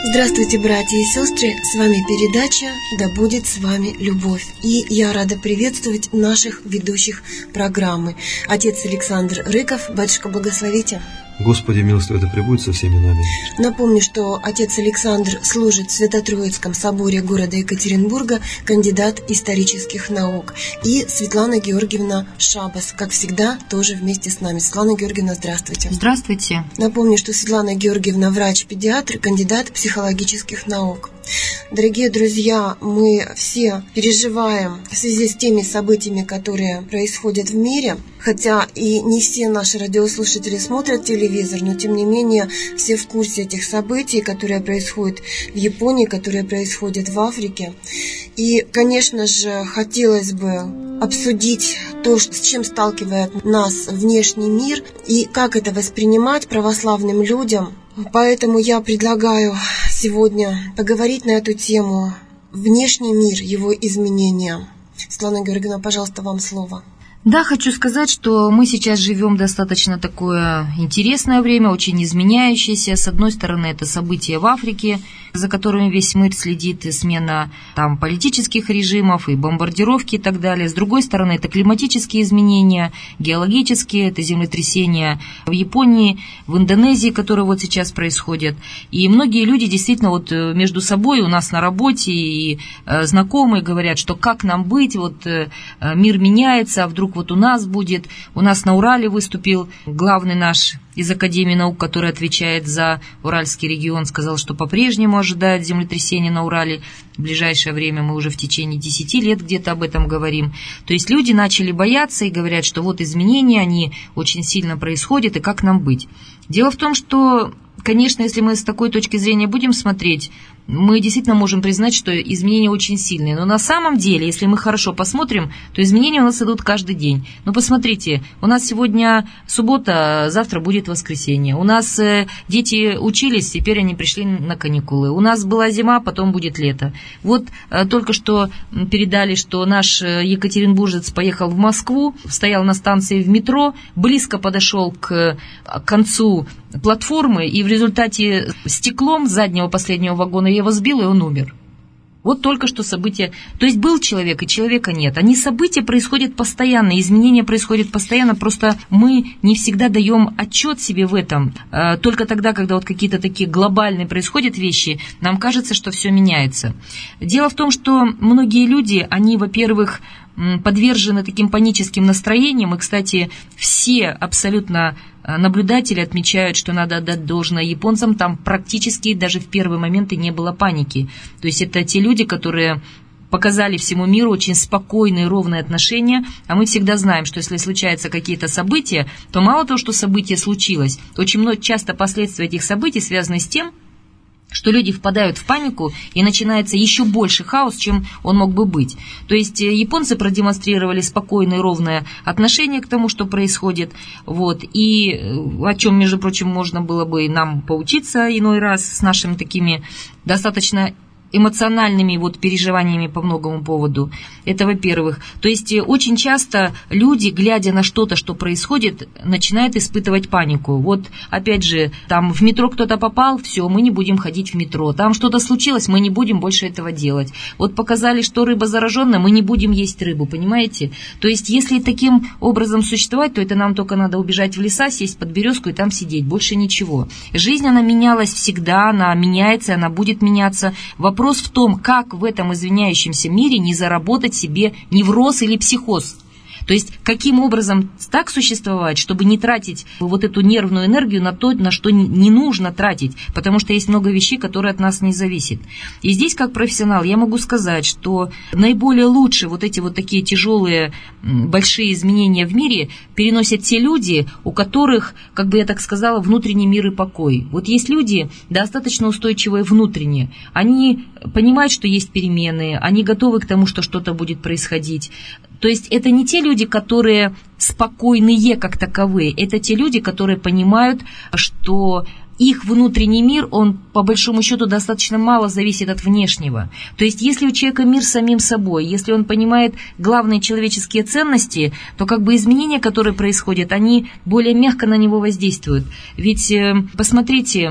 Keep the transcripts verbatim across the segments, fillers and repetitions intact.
Здравствуйте, братья и сестры, с вами передача «Да будет с вами любовь». И я рада приветствовать наших ведущих программы. Отец Александр Рыков, батюшка, благословите. Господи, милостивый да пребудет со всеми нами. Напомню, что отец Александр служит в Свято-Троицком соборе города Екатеринбурга, кандидат исторических наук. И Светлана Георгиевна Шабас, как всегда, тоже вместе с нами. Светлана Георгиевна, здравствуйте. Здравствуйте. Напомню, что Светлана Георгиевна врач-педиатр, кандидат психологических наук. Дорогие друзья, мы все переживаем в связи с теми событиями, которые происходят в мире, хотя и не все наши радиослушатели смотрят телевизор, но тем не менее все в курсе этих событий, которые происходят в Японии, которые происходят в Африке. И, конечно же, хотелось бы обсудить то, с чем сталкивает нас внешний мир и как это воспринимать православным людям. Поэтому я предлагаю сегодня поговорить на эту тему «Внешний мир, его изменения». Светлана Георгиевна, пожалуйста, вам слово. Да, хочу сказать, что мы сейчас живем достаточно такое интересное время, очень изменяющееся. С одной стороны, это события в Африке, за которыми весь мир следит, и смена там политических режимов, и бомбардировки и так далее. С другой стороны, это климатические изменения, геологические, это землетрясения в Японии, в Индонезии, которые вот сейчас происходят. И многие люди действительно вот между собой у нас на работе и знакомые говорят, что как нам быть, вот мир меняется, а вдруг вот у нас будет, у нас на Урале выступил главный наш из Академии наук, который отвечает за Уральский регион, сказал, что по-прежнему ожидает землетрясения на Урале. В ближайшее время мы уже в течение десяти лет где-то об этом говорим. То есть люди начали бояться и говорят, что вот изменения, они очень сильно происходят, и как нам быть. Дело в том, что, конечно, если мы с такой точки зрения будем смотреть, мы действительно можем признать, что изменения очень сильные. Но на самом деле, если мы хорошо посмотрим, то изменения у нас идут каждый день. Но посмотрите, у нас сегодня суббота, завтра будет воскресенье. У нас дети учились, теперь они пришли на каникулы. У нас была зима, потом будет лето. Вот только что передали, что наш екатеринбуржец поехал в Москву, стоял на станции в метро, близко подошел к концу платформы, и в результате стеклом заднего последнего вагона я его сбил, и он умер. Вот только что события. То есть был человек, и человека нет. Они события происходят постоянно, изменения происходят постоянно, просто мы не всегда даем отчет себе в этом. Только тогда, когда вот какие-то такие глобальные происходят вещи, нам кажется, что все меняется. Дело в том, что многие люди, они, во-первых, подвержены таким паническим настроениям, и, кстати, все абсолютно наблюдатели отмечают, что надо отдать должное японцам, там практически даже в первые моменты не было паники. То есть это те люди, которые показали всему миру очень спокойные, ровные отношения, а мы всегда знаем, что если случаются какие-то события, то мало того, что событие случилось, очень много, часто последствия этих событий связаны с тем, что люди впадают в панику, и начинается еще больше хаос, чем он мог бы быть. То есть японцы продемонстрировали спокойное, ровное отношение к тому, что происходит, вот, и о чем, между прочим, можно было бы нам поучиться иной раз с нашими такими достаточно эмоциональными вот переживаниями по многому поводу. Это во-первых. То есть очень часто люди, глядя на что-то, что происходит, начинают испытывать панику. Вот опять же, там в метро кто-то попал, все, мы не будем ходить в метро. Там что-то случилось, мы не будем больше этого делать. Вот показали, что рыба зараженная, мы не будем есть рыбу, понимаете? То есть если таким образом существовать, то это нам только надо убежать в леса, сесть под березку и там сидеть, больше ничего. Жизнь, она менялась всегда, она меняется, она будет меняться. Вопрос Вопрос в том, как в этом извиняющемся мире не заработать себе невроз или психоз. То есть, каким образом так существовать, чтобы не тратить вот эту нервную энергию на то, на что не нужно тратить, потому что есть много вещей, которые от нас не зависят. И здесь, как профессионал, я могу сказать, что наиболее лучше вот эти вот такие тяжелые, большие изменения в мире переносят те люди, у которых, как бы я так сказала, внутренний мир и покой. Вот есть люди, достаточно устойчивые внутренне, они понимают, что есть перемены, они готовы к тому, что что-то будет происходить. То есть это не те люди, которые спокойные как таковые, это те люди, которые понимают, что их внутренний мир, он по большому счету достаточно мало зависит от внешнего. То есть если у человека мир с самим собой, если он понимает главные человеческие ценности, то как бы изменения, которые происходят, они более мягко на него воздействуют. Ведь посмотрите, в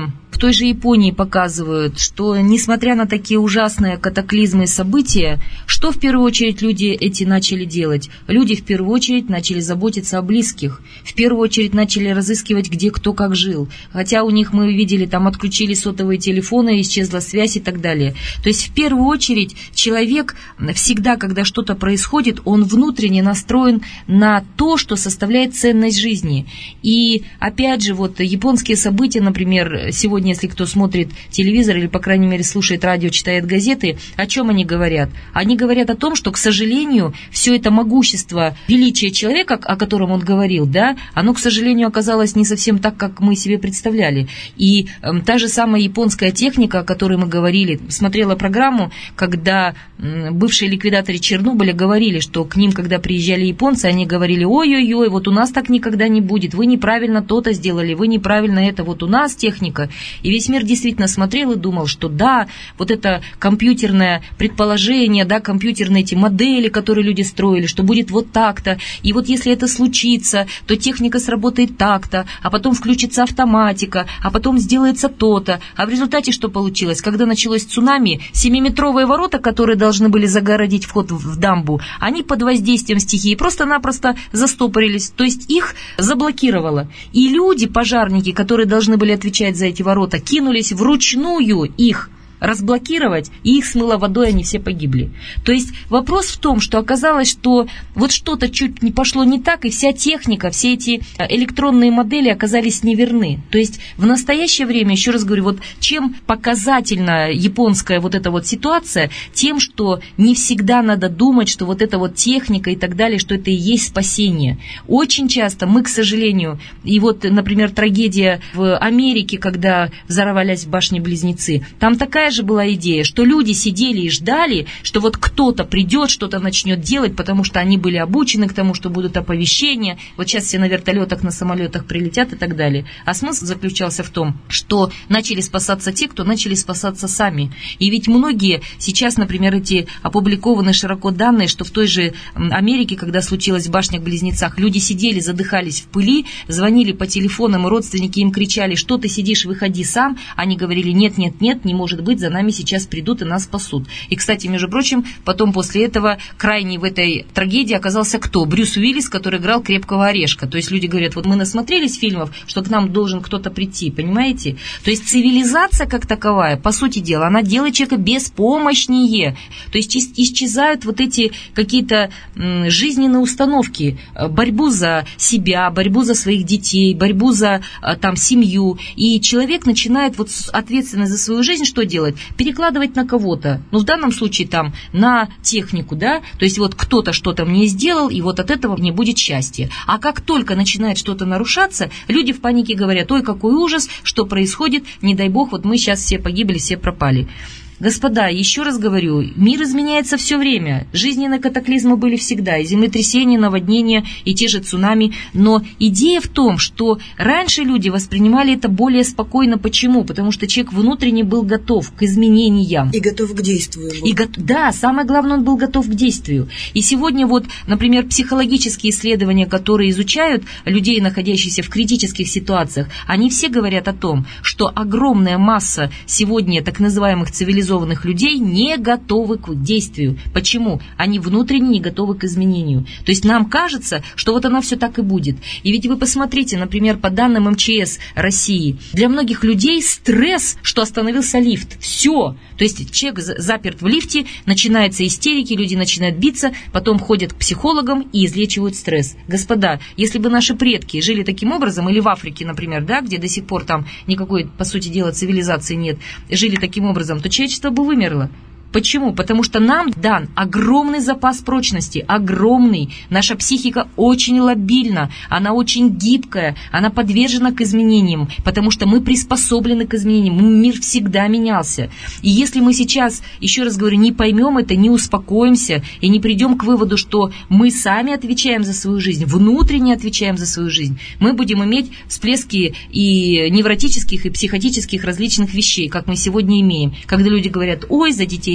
той же Японии показывают, что несмотря на такие ужасные катаклизмы и события, что в первую очередь люди эти начали делать? Люди в первую очередь начали заботиться о близких, в первую очередь начали разыскивать, где кто как жил. Хотя у них, мы видели, там отключили сотовые телефоны, исчезла связь и так далее. То есть в первую очередь человек всегда, когда что-то происходит, он внутренне настроен на то, что составляет ценность жизни. И опять же, вот японские события, например, сегодня, если кто смотрит телевизор или, по крайней мере, слушает радио, читает газеты, о чем они говорят? Они говорят о том, что, к сожалению, все это могущество, величие человека, о котором он говорил, да, оно, к сожалению, оказалось не совсем так, как мы себе представляли. И э, та же самая японская техника, о которой мы говорили, смотрела программу, когда э, бывшие ликвидаторы Чернобыля говорили, что к ним, когда приезжали японцы, они говорили: ой-ой-ой, вот у нас так никогда не будет, вы неправильно то-то сделали, вы неправильно это, вот у нас техника. И весь мир действительно смотрел и думал, что да, вот это компьютерное предположение, да, компьютерные эти модели, которые люди строили, что будет вот так-то, и вот если это случится, то техника сработает так-то, а потом включится автоматика, а потом сделается то-то. А в результате что получилось? Когда началось цунами, семиметровые ворота, которые должны были загородить вход в дамбу, они под воздействием стихии просто-напросто застопорились, то есть их заблокировало. И люди, пожарники, которые должны были отвечать за эти ворота, кинулись вручную их разблокировать, и их смыло водой, они все погибли. То есть вопрос в том, что оказалось, что вот что-то чуть не пошло не так, и вся техника, все эти электронные модели оказались неверны. То есть в настоящее время, еще раз говорю, вот чем показательна японская вот эта вот ситуация, тем, что не всегда надо думать, что вот эта вот техника и так далее, что это и есть спасение. Очень часто мы, к сожалению, и вот, например, трагедия в Америке, когда взорвались башни-близнецы, там такая же была идея, что люди сидели и ждали, что вот кто-то придет, что-то начнет делать, потому что они были обучены к тому, что будут оповещения, вот сейчас все на вертолетах, на самолетах прилетят и так далее. А смысл заключался в том, что начали спасаться те, кто начали спасаться сами. И ведь многие сейчас, например, эти опубликованы широко данные, что в той же Америке, когда случилось в башнях-близнецах, люди сидели, задыхались в пыли, звонили по телефонам, и родственники им кричали: что ты сидишь, выходи сам. Они говорили: нет, нет, нет, не может быть, за нами сейчас придут и нас спасут. И, кстати, между прочим, потом после этого крайний в этой трагедии оказался кто? Брюс Уиллис, который играл крепкого орешка. То есть люди говорят: вот мы насмотрелись фильмов, что к нам должен кто-то прийти, понимаете? То есть цивилизация как таковая, по сути дела, она делает человека беспомощнее. То есть исчезают вот эти какие-то м, жизненные установки, борьбу за себя, борьбу за своих детей, борьбу за там семью. И человек начинает вот ответственность за свою жизнь что делать? Перекладывать на кого-то. Ну, в данном случае там на технику, да, то есть вот кто-то что-то мне сделал, и вот от этого не будет счастья. А как только начинает что-то нарушаться, люди в панике говорят: ой, какой ужас, что происходит, не дай бог, вот мы сейчас все погибли, все пропали. Господа, еще раз говорю, мир изменяется все время. Жизненные катаклизмы были всегда, и землетрясения, наводнения, и те же цунами. Но идея в том, что раньше люди воспринимали это более спокойно. Почему? Потому что человек внутренне был готов к изменениям. И готов к действию. И го- да, самое главное, он был готов к действию. И сегодня вот, например, психологические исследования, которые изучают людей, находящихся в критических ситуациях, они все говорят о том, что огромная масса сегодня так называемых цивилизованных людей не готовы к действию. Почему? Они внутренне не готовы к изменению. То есть нам кажется, что вот оно все так и будет. И ведь вы посмотрите, например, по данным эм че эс России, для многих людей стресс, что остановился лифт. Все. То есть человек заперт в лифте, начинаются истерики, люди начинают биться, потом ходят к психологам и излечивают стресс. Господа, если бы наши предки жили таким образом, или в Африке, например, да, где до сих пор там никакой, по сути дела, цивилизации нет, жили таким образом, то человечество бы вымерло. Почему? Потому что нам дан огромный запас прочности, огромный. Наша психика очень лобильна, она очень гибкая, она подвержена к изменениям, потому что мы приспособлены к изменениям, мир всегда менялся. И если мы сейчас, еще раз говорю, не поймем это, не успокоимся и не придем к выводу, что мы сами отвечаем за свою жизнь, внутренне отвечаем за свою жизнь, мы будем иметь всплески и невротических, и психотических различных вещей, как мы сегодня имеем. Когда люди говорят: ой, за детей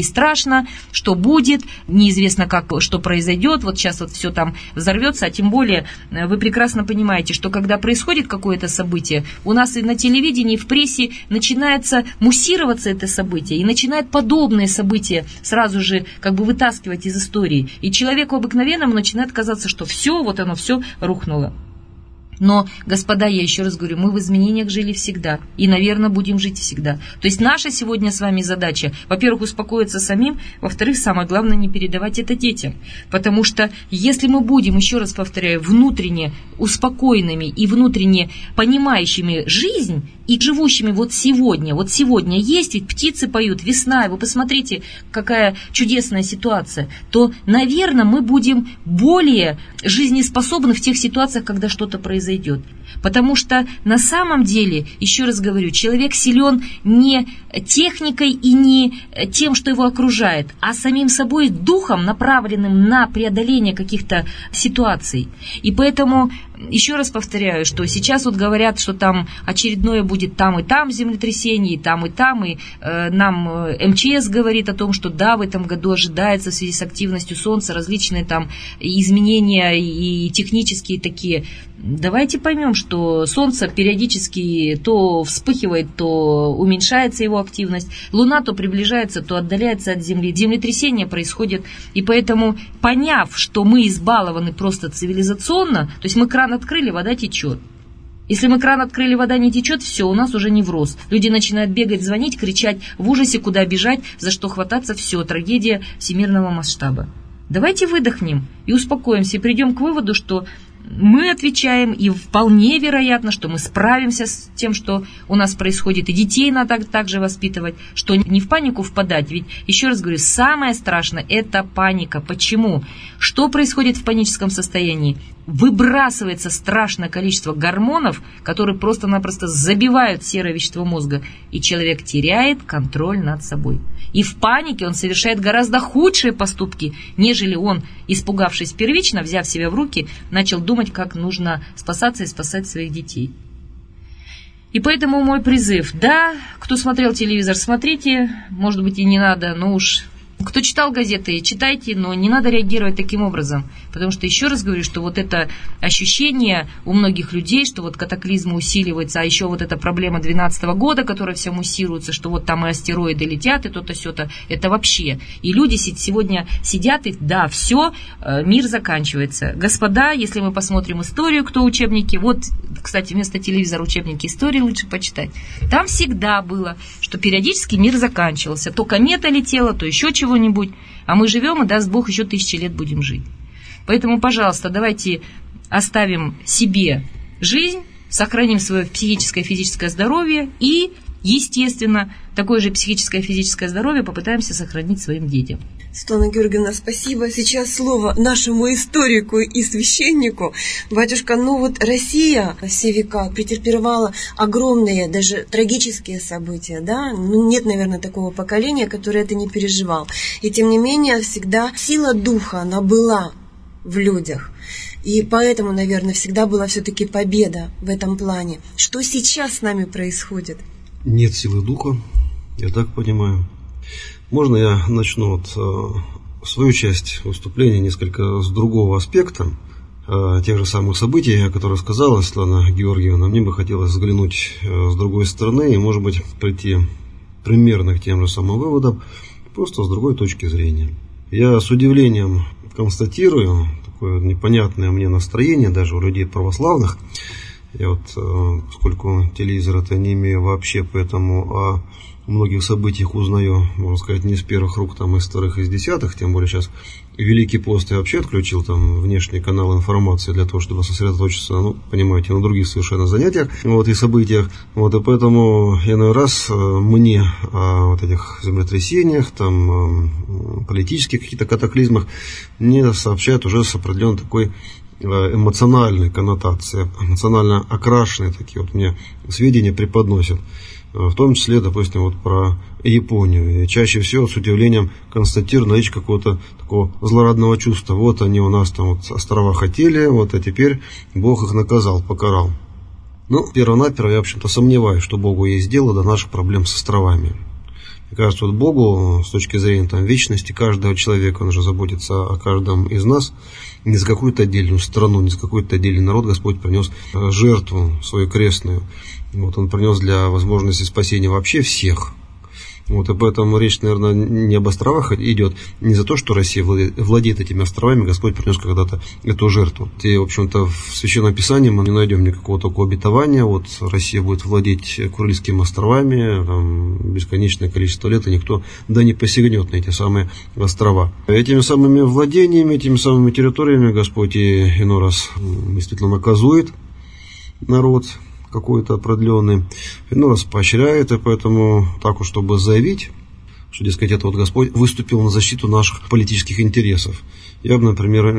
страшно, что будет, неизвестно, как, что произойдет, вот сейчас вот все там взорвется, а тем более вы прекрасно понимаете, что когда происходит какое-то событие, у нас и на телевидении, и в прессе начинается муссироваться это событие, и начинает подобные события сразу же как бы вытаскивать из истории, и человеку обыкновенному начинает казаться, что все, вот оно все рухнуло. Но, господа, я еще раз говорю, мы в изменениях жили всегда и, наверное, будем жить всегда. То есть наша сегодня с вами задача, во-первых, успокоиться самим, во-вторых, самое главное, не передавать это детям. Потому что если мы будем, еще раз повторяю, внутренне успокоенными и внутренне понимающими жизнь и живущими вот сегодня, вот сегодня есть, ведь птицы поют, весна, и вы посмотрите, какая чудесная ситуация, то, наверное, мы будем более жизнеспособны в тех ситуациях, когда что-то произойдет. Идет. Потому что на самом деле, еще раз говорю, человек силен не техникой и не тем, что его окружает, а самим собой, духом, направленным на преодоление каких-то ситуаций. И поэтому, еще раз повторяю, что сейчас вот говорят, что там очередное будет там и там землетрясение, и там и там, и э, нам эм че эс говорит о том, что да, в этом году ожидается в связи с активностью Солнца различные там изменения и технические такие. Давайте поймем, что Солнце периодически то вспыхивает, то уменьшается его активность, Луна то приближается, то отдаляется от Земли, землетрясения происходят, и поэтому, поняв, что мы избалованы просто цивилизационно, то есть мы кран открыли, вода течет. Если мы кран открыли, вода не течет, все, у нас уже невроз. Люди начинают бегать, звонить, кричать в ужасе, куда бежать, за что хвататься, все, трагедия всемирного масштаба. Давайте выдохнем и успокоимся, и придем к выводу, что мы отвечаем, и вполне вероятно, что мы справимся с тем, что у нас происходит, и детей надо также воспитывать, что не в панику впадать. Ведь, еще раз говорю, самое страшное – это паника. Почему? Что происходит в паническом состоянии? Выбрасывается страшное количество гормонов, которые просто-напросто забивают серое вещество мозга, и человек теряет контроль над собой. И в панике он совершает гораздо худшие поступки, нежели он, испугавшись первично, взяв себя в руки, начал думать, как нужно спасаться и спасать своих детей. И поэтому мой призыв: да, кто смотрел телевизор, смотрите, может быть и не надо, но уж... Кто читал газеты, читайте, но не надо реагировать таким образом. Потому что, еще раз говорю, что вот это ощущение у многих людей, что вот катаклизмы усиливаются, а еще вот эта проблема двенадцатого года, которая вся муссируется, что вот там и астероиды летят, и то-то, сё-то, это вообще. И люди сегодня сидят, и да, все, мир заканчивается. Господа, если мы посмотрим историю, кто учебники, вот, кстати, вместо телевизора учебники истории лучше почитать. Там всегда было, что периодически мир заканчивался. То комета летела, то еще чего чего-нибудь, а мы живем, и, даст Бог, еще тысячи лет будем жить. Поэтому, пожалуйста, давайте оставим себе жизнь, сохраним свое психическое и физическое здоровье и, естественно, такое же психическое и физическое здоровье попытаемся сохранить своим детям. Светлана Георгиевна, спасибо. Сейчас слово нашему историку и священнику. Батюшка, ну вот Россия все века претерпевала огромные, даже трагические события, да? Ну, нет, наверное, такого поколения, которое это не переживал. И тем не менее, всегда сила духа, она была в людях. И поэтому, наверное, всегда была все-таки победа в этом плане. Что сейчас с нами происходит? Нет силы духа, я так понимаю. Можно я начну вот, э, свою часть выступления несколько с другого аспекта, э, тех же самых событий, которые сказала Светлана Георгиевна. Мне бы хотелось взглянуть э, с другой стороны и, может быть, прийти примерно к тем же самым выводам, просто с другой точки зрения. Я с удивлением констатирую такое непонятное мне настроение даже у людей православных. Я вот, э, поскольку телевизора-то не имею вообще, поэтому о многих событиях узнаю, можно сказать, не из первых рук, там, из вторых, из десятых, тем более сейчас Великий пост я вообще отключил, там, внешний канал информации для того, чтобы сосредоточиться, ну, понимаете, на других совершенно занятиях, вот, и событиях, вот, и поэтому иной раз мне о вот этих землетрясениях, там, политических каких-то катаклизмах мне сообщают уже с определенной такой эмоциональной коннотацией, эмоционально окрашенные такие вот мне сведения преподносят. В том числе, допустим, вот про Японию. И чаще всего с удивлением констатирую наличие какого-то такого злорадного чувства. Вот они у нас там вот острова хотели, вот, а теперь Бог их наказал, покарал. Ну, перво-наперво я, в общем-то, сомневаюсь, что Богу есть дело до наших проблем с островами. Мне кажется, вот Богу с точки зрения там, вечности каждого человека, Он же заботится о каждом из нас. Не за какую-то отдельную страну, не за какой-то отдельный народ Господь принес жертву свою крестную. Вот Он принес для возможности спасения вообще всех. Вот, и поэтому речь, наверное, не об островах идет, не за то, что Россия владеет этими островами, Господь принес когда-то эту жертву. И, в общем-то, в Священном Писании мы не найдем никакого такого обетования, вот Россия будет владеть Курильскими островами там, бесконечное количество лет, и никто да не посягнет на эти самые острова. Этими самыми владениями, этими самыми территориями Господь и иной раз действительно наказует народ какой-то определенный, иной раз поощряет, и поэтому так уж, чтобы заявить, что, дескать, это вот Господь выступил на защиту наших политических интересов. Я бы, например,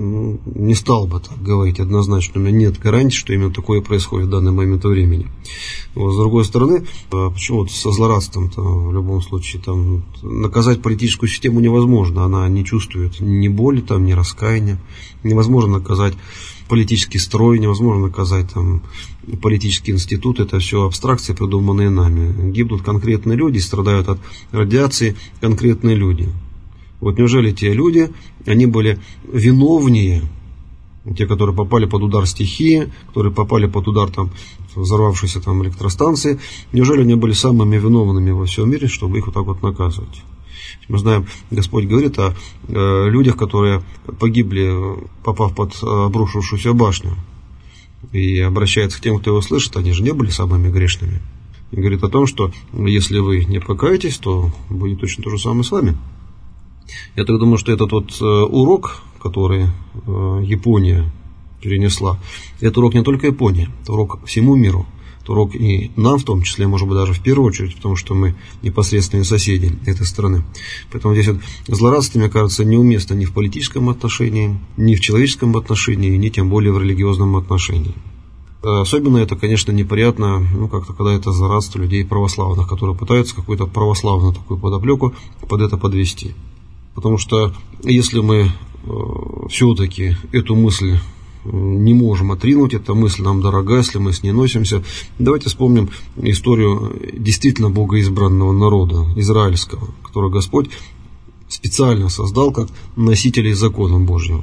не стал бы так говорить однозначно, у меня нет гарантии, что именно такое происходит в данный момент времени. Вот, с другой стороны, почему вот со злорадством-то в любом случае там, наказать политическую систему невозможно, она не чувствует ни боли, там, ни раскаяния, невозможно наказать политический строй, невозможно наказать там, политический институт, это все абстракции, придуманные нами. Гибнут конкретные люди, страдают от радиации конкретные люди. Вот неужели те люди, они были виновнее, те, которые попали под удар стихии, которые попали под удар там, взорвавшейся там, электростанции, неужели они были самыми виновными во всем мире, чтобы их вот так вот наказывать? Мы знаем, Господь говорит о э, людях, которые погибли, попав под обрушившуюся башню. И обращается к тем, кто его слышит, они же не были самыми грешными. И говорит о том, что если вы не покаетесь, то будет точно то же самое с вами. Я так думаю, что этот вот э, урок, который э, Япония перенесла, это урок не только Японии, это урок всему миру. Это урок и нам, в том числе, может быть, даже в первую очередь, потому что мы непосредственные соседи этой страны. Поэтому здесь вот злорадство, мне кажется, неуместно ни в политическом отношении, ни в человеческом отношении, ни тем более в религиозном отношении. Особенно это, конечно, неприятно, ну, как-то, когда это злорадство людей православных, которые пытаются какую-то православную такую подоплеку под это подвести. Потому что если мы э, все-таки эту мысль не можем отринуть, эта мысль нам дорога, если мы с ней носимся, давайте вспомним историю действительно богоизбранного народа, израильского, который Господь специально создал как носителей закона Божьего.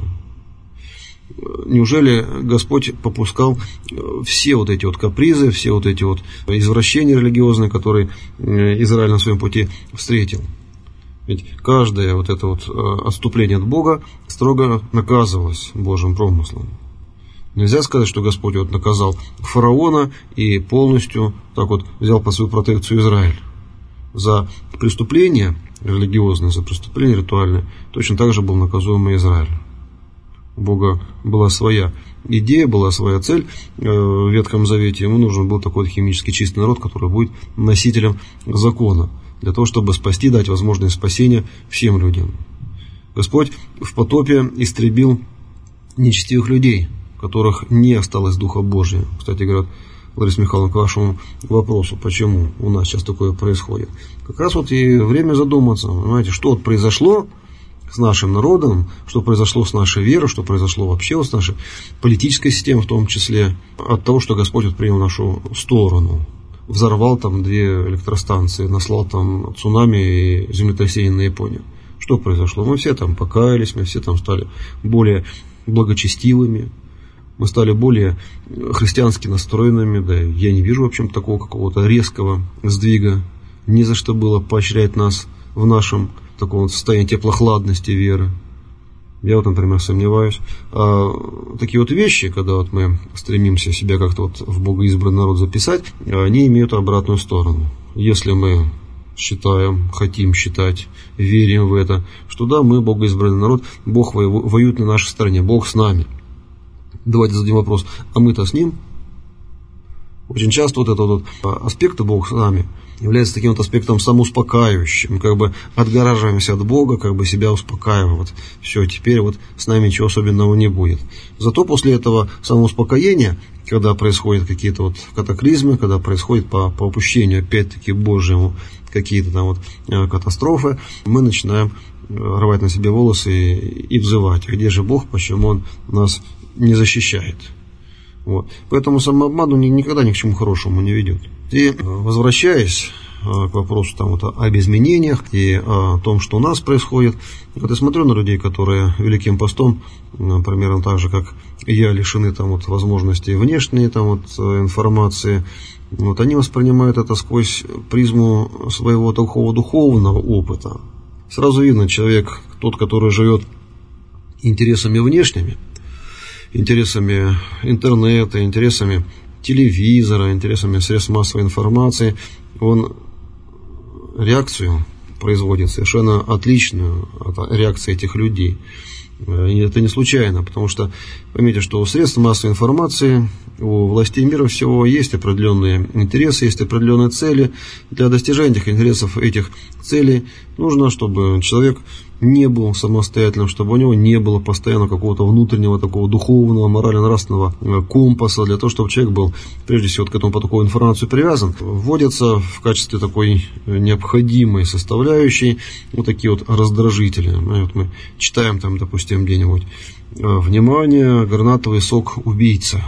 Неужели Господь попускал все вот эти вот капризы, все вот эти вот извращения религиозные, которые Израиль на своем пути встретил? Ведь каждое вот это вот отступление от Бога строго наказывалось Божьим промыслом. Нельзя сказать, что Господь вот наказал фараона и полностью так вот взял под свою протекцию Израиль. За преступление религиозное, за преступление ритуальное точно так же был наказуем и Израиль. У Бога была своя идея, была своя цель. В Ветхом Завете ему нужен был такой химически чистый народ, который будет носителем закона, для того, чтобы спасти, дать возможность спасения всем людям. Господь в потопе истребил нечестивых людей, в которых не осталось Духа Божия. Кстати говоря, Лариса Михайловна, к вашему вопросу, почему у нас сейчас такое происходит. Как раз вот и время задуматься, понимаете, что вот произошло с нашим народом, что произошло с нашей верой, что произошло вообще вот с нашей политической системой, в том числе от того, что Господь вот принял нашу сторону. Взорвал там две электростанции, наслал там цунами и землетрясение на Японию. Что произошло? Мы все там покаялись, мы все там стали более благочестивыми, мы стали более христиански настроенными, да, я не вижу, в общем, такого какого-то резкого сдвига. Ни за что было поощрять нас в нашем таком состоянии теплохладности веры. Я вот, например, сомневаюсь. А такие вот вещи, когда вот мы стремимся себя как-то вот в богоизбранный народ записать, они имеют обратную сторону. Если мы считаем, хотим считать, верим в это, что да, мы богоизбранный народ, Бог воюет на нашей стороне, Бог с нами. Давайте зададим вопрос, а мы-то с ним? Очень часто вот этот вот аспект «Бог с нами» является таким вот аспектом самоуспокаивающим. Как бы отгораживаемся от Бога, как бы себя успокаиваем. Вот, все, теперь вот с нами ничего особенного не будет. Зато после этого самоуспокоения, когда происходят какие-то вот катаклизмы, когда происходит по, по опущению, опять-таки, Божьему, какие-то там вот катастрофы, мы начинаем рвать на себе волосы и, и взывать. Где же Бог, почему Он нас не защищает? Вот. Поэтому самообман никогда ни к чему хорошему не ведет. И возвращаясь к вопросу там, вот, об изменениях и о том, что у нас происходит. Вот я смотрю на людей, которые Великим постом, примерно так же, как я, лишены там, вот, возможностей внешней там, вот, информации. Вот, они воспринимают это сквозь призму своего такого духовного опыта. Сразу видно, человек, тот, который живет интересами внешними, интересами интернета, интересами телевизора, интересами средств массовой информации, он реакцию производит совершенно отличную от реакции этих людей. И это не случайно, потому что поймите, что у средств массовой информации, у властей мира всего есть определенные интересы, есть определенные цели. Для достижения этих интересов, этих целей нужно, чтобы человек не был самостоятельным, чтобы у него не было постоянно какого-то внутреннего такого духовного, морально-нравственного компаса, для того, чтобы человек был, прежде всего, к этому по такой информации привязан. Вводятся в качестве такой необходимой составляющей вот такие вот раздражители. Вот мы читаем там, допустим, где-нибудь: «Внимание, гранатовый сок убийца».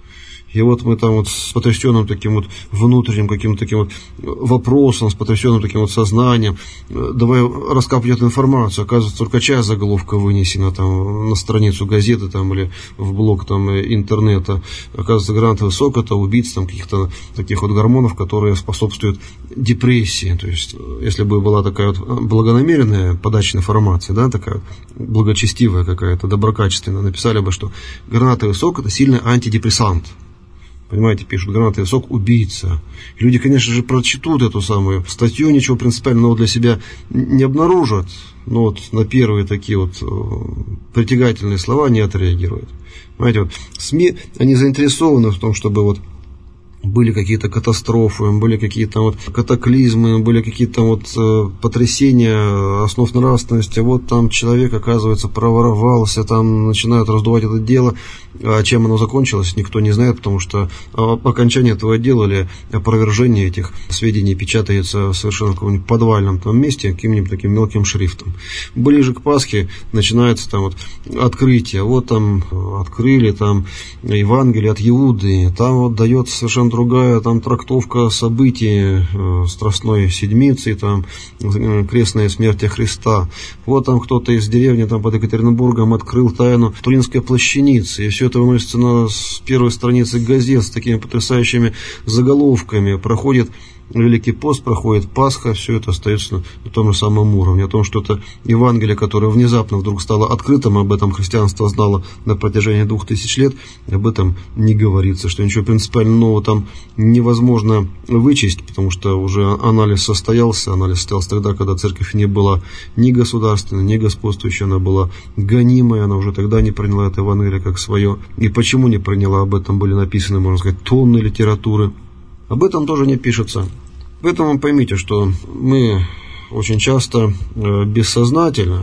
И вот мы там вот с потрясенным таким вот внутренним каким-то таким вот вопросом, с потрясенным таким вот сознанием, давай раскапывать эту информацию. Оказывается, только часть заголовка вынесена там на страницу газеты там, или в блог там, интернета. Оказывается, гранатовый сок — это убийца там, каких-то таких вот гормонов, которые способствуют депрессии. То есть, если бы была такая вот благонамеренная подача информации, да, такая благочестивая какая-то, доброкачественная, написали бы, что гранатовый сок — это сильный антидепрессант. Понимаете, пишут: гранатовый сок убийца. Люди, конечно же, прочтут эту самую статью, ничего принципиального для себя не обнаружат, но вот на первые такие вот притягательные слова не отреагируют. Понимаете, вот СМИ, они заинтересованы в том, чтобы вот были какие-то катастрофы, были какие-то вот катаклизмы, были какие-то вот э, потрясения основ нравственности. Вот там человек, оказывается, проворовался, там начинают раздувать это дело. А чем оно закончилось, никто не знает, потому что по окончании этого дела или опровержение этих сведений печатается в совершенно каком-нибудь подвальном там месте, каким-нибудь таким мелким шрифтом. Ближе к Пасхе начинается там вот открытие. Вот там открыли там Евангелие от Иуды, там вот дается совершенно другая там трактовка событий э, Страстной Седмицы, там крестная смерть Христа. Вот там кто-то из деревни там под Екатеринбургом открыл тайну Туринской плащаницы, и все это выносится на с первой страницы газет с такими потрясающими заголовками. Проходит Великий пост, проходит Пасха, все это остается на, на том же самом уровне. О том, что это Евангелие, которое внезапно вдруг стало открытым, об этом христианство знало на протяжении двух тысяч лет, об этом не говорится, что ничего принципиально нового там невозможно вычесть, потому что уже анализ состоялся. Анализ состоялся тогда, когда церковь не была ни государственной, ни господствующей, она была гонимой, она уже тогда не приняла это Евангелие как свое. И почему не приняла, об этом были написаны, можно сказать, тонны литературы. Об этом тоже не пишется. Поэтому поймите, что мы очень часто бессознательно,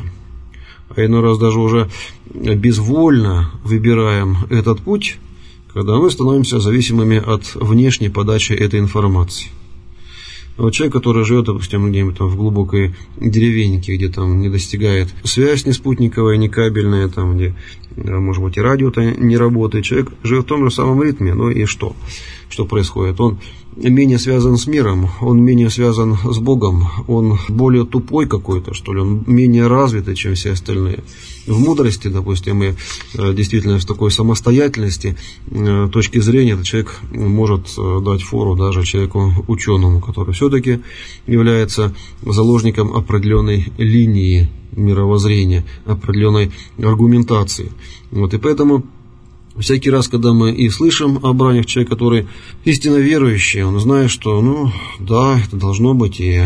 а иной раз даже уже безвольно выбираем этот путь, когда мы становимся зависимыми от внешней подачи этой информации. Вот человек, который живет, допустим, где-нибудь там в глубокой деревеньке, где там не достигает связь ни спутниковая, ни кабельная, там, где, может быть, и радио-то не работает, человек живет в том же самом ритме. Ну и что? Что происходит? Он менее связан с миром, он менее связан с Богом, он более тупой какой-то, что ли, он менее развитый, чем все остальные. В мудрости, допустим, и действительно в такой самостоятельности точки зрения этот человек может дать фору даже человеку ученому, который все-таки является заложником определенной линии мировоззрения, определенной аргументации. Вот, и поэтому всякий раз, когда мы и слышим о бранях человека, который истинно верующий, он знает, что, ну, да, это должно быть и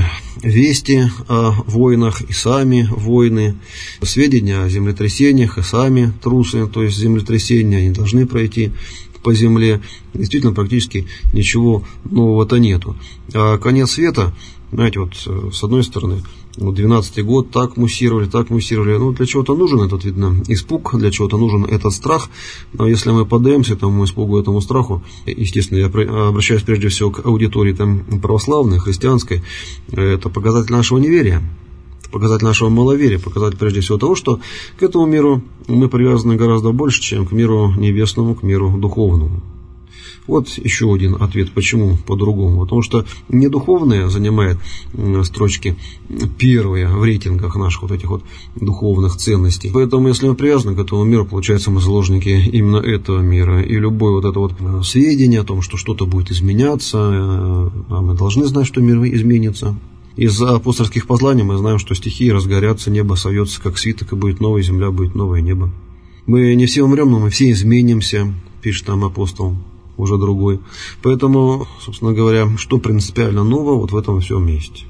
вести о войнах, и сами войны, сведения о землетрясениях, и сами трусы, то есть землетрясения, они должны пройти по земле. Действительно, практически ничего нового-то нету. А конец света, знаете, вот с одной стороны, двенадцатый год так муссировали, так муссировали. Ну, для чего-то нужен этот, видно, испуг, для чего-то нужен этот страх. Но если мы поддаемся этому испугу, этому страху, естественно, я обращаюсь прежде всего к аудитории там, православной, христианской, это показатель нашего неверия, показатель нашего маловерия, показатель прежде всего того, что к этому миру мы привязаны гораздо больше, чем к миру небесному, к миру духовному. Вот еще один ответ, почему по-другому. Потому что не духовное занимает строчки первые в рейтингах наших вот этих вот духовных ценностей. Поэтому, если мы привязаны к этому миру, получается, мы заложники именно этого мира. И любое вот это вот сведение о том, что что-то будет изменяться, а мы должны знать, что мир изменится. Из апостольских посланий мы знаем, что стихии разгорятся, небо совьется, как свиток, и будет новая земля, будет новое небо. Мы не все умрем, но мы все изменимся, пишет там апостол, уже другой. Поэтому, собственно говоря, что принципиально нового вот в этом всем есть.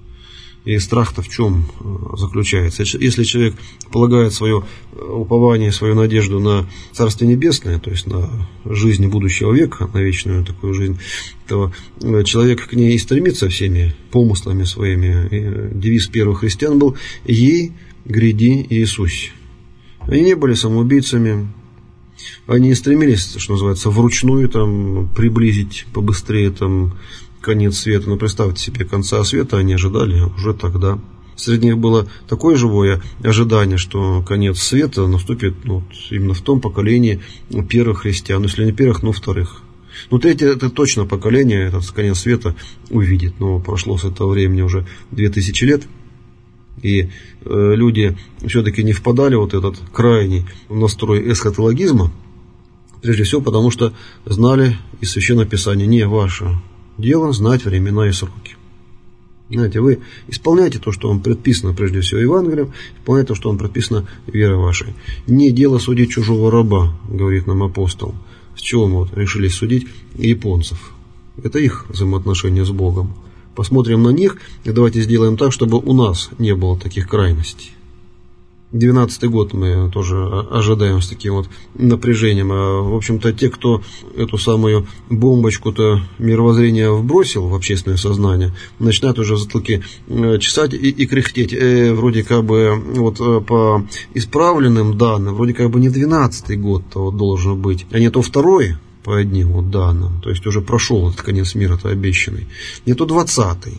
И страх-то в чем заключается? Если человек полагает свое упование, свою надежду на Царствие Небесное, то есть на жизнь будущего века, на вечную такую жизнь, то человек к ней и стремится всеми помыслами своими. И девиз первых христиан был «Ей гряди Иисусе». Они не были самоубийцами, они не стремились, что называется, вручную там, приблизить побыстрее там, конец света. Но представьте себе, конца света они ожидали уже тогда. Среди них было такое живое ожидание, что конец света наступит ну, именно в том поколении первых христиан. Ну, если не первых, но вторых. Ну, третье, это точно поколение, этот конец света увидит. Но прошло с этого времени уже две тысячи лет. И э, люди все-таки не впадали в вот этот крайний настрой эсхатологизма, прежде всего потому, что знали из Священного Писания: не ваше дело знать времена и сроки. Знаете, вы исполняйте то, что вам предписано, прежде всего, Евангелием, исполняйте то, что вам предписано верой вашей. Не дело судить чужого раба, говорит нам апостол. С чего мы вот решили судить японцев? Это их взаимоотношения с Богом. Посмотрим на них и давайте сделаем так, чтобы у нас не было таких крайностей. двенадцатый год мы тоже ожидаем с таким вот напряжением. А, в общем-то, те, кто эту самую бомбочку-то мировоззрения вбросил в общественное сознание, начинают уже в затылке чесать и, и кряхтеть. Э, вроде как бы вот по исправленным данным, вроде как бы не двенадцатый год-то вот должен быть, а не то второй по одним вот данным. То есть уже прошел этот конец мира-то обещанный. Не то двадцатый.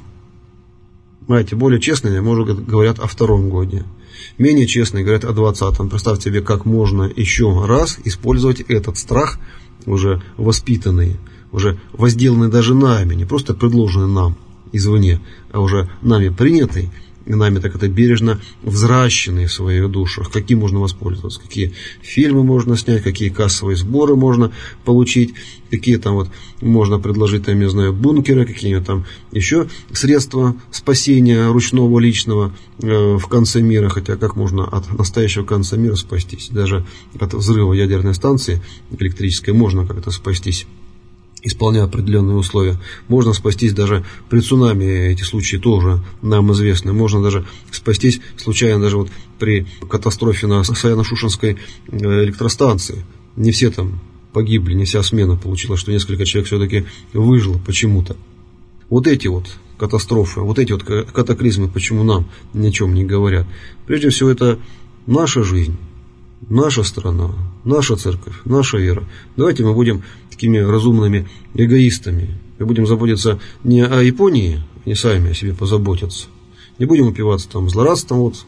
Знаете, более честные, может, говорят о втором годе. Менее честные говорят о двадцатом. Представьте себе, как можно еще раз использовать этот страх, уже воспитанный, уже возделанный даже нами, не просто предложенный нам извне, а уже нами принятый, и нами так это бережно взращенные в своих душах. Каким можно воспользоваться, какие фильмы можно снять, какие кассовые сборы можно получить, какие там вот можно предложить, там, я знаю, бункеры, какие-нибудь там еще средства спасения ручного личного э, в конце мира. Хотя как можно от настоящего конца мира спастись? Даже от взрыва ядерной станции электрической можно как-то спастись, исполняя определенные условия. Можно спастись даже при цунами, эти случаи тоже нам известны. Можно даже спастись случайно даже вот при катастрофе на Саяно-Шушенской электростанции. Не все там погибли, не вся смена получилась, что несколько человек все-таки выжило почему-то. Вот эти вот катастрофы, вот эти вот катаклизмы, почему нам ни о чем не говорят? Прежде всего, это наша жизнь, наша страна, наша церковь, наша вера. Давайте мы будем такими разумными эгоистами. Мы будем заботиться не о Японии, не сами о себе позаботиться. Не будем упиваться там злорадством, вот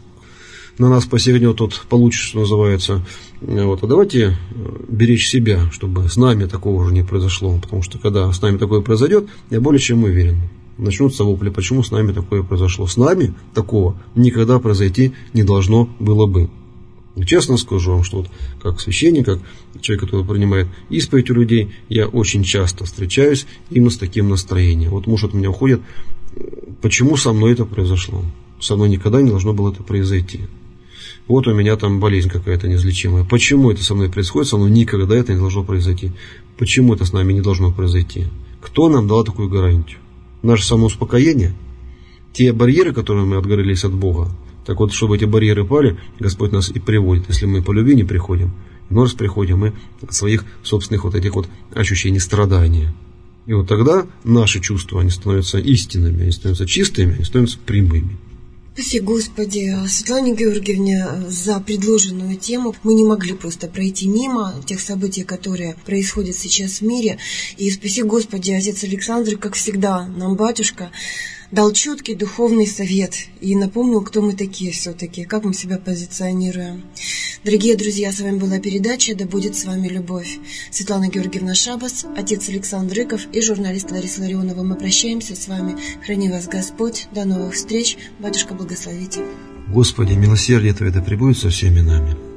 на нас посягнет, тот получит, что называется. Вот. А давайте беречь себя, чтобы с нами такого уже не произошло. Потому что когда с нами такое произойдет, я более чем уверен, начнутся вопли, почему с нами такое произошло. С нами такого никогда произойти не должно было бы. Честно скажу вам, что вот как священник, как человек, который принимает исповедь у людей, я очень часто встречаюсь именно с таким настроением. Вот муж от меня уходит, почему со мной это произошло? Со мной никогда не должно было это произойти. Вот у меня там болезнь какая-то неизлечимая. Почему это со мной происходит? Со мной никогда это не должно произойти. Почему это с нами не должно произойти? Кто нам дал такую гарантию? Наше самоуспокоение? Те барьеры, которые мы отгорелись от Бога? Так вот, чтобы эти барьеры пали, Господь нас и приводит. Если мы по любви не приходим, но раз приходим мы от своих собственных вот этих вот ощущений страдания. И вот тогда наши чувства, они становятся истинными, они становятся чистыми, они становятся прямыми. Спасибо, Господи, Светлане Георгиевне за предложенную тему. Мы не могли просто пройти мимо тех событий, которые происходят сейчас в мире. И спаси, Господи, отец Александр, как всегда, нам батюшка, дал четкий духовный совет и напомнил, кто мы такие все-таки, как мы себя позиционируем. Дорогие друзья, с вами была передача «Да будет с вами любовь». Светлана Георгиевна Шабас, отец Александр Рыков и журналист Лариса Ларионова. Мы прощаемся с вами. Храни вас Господь. До новых встреч. Батюшка, благословите. Господи, милосердие Твое да пребудет со всеми нами.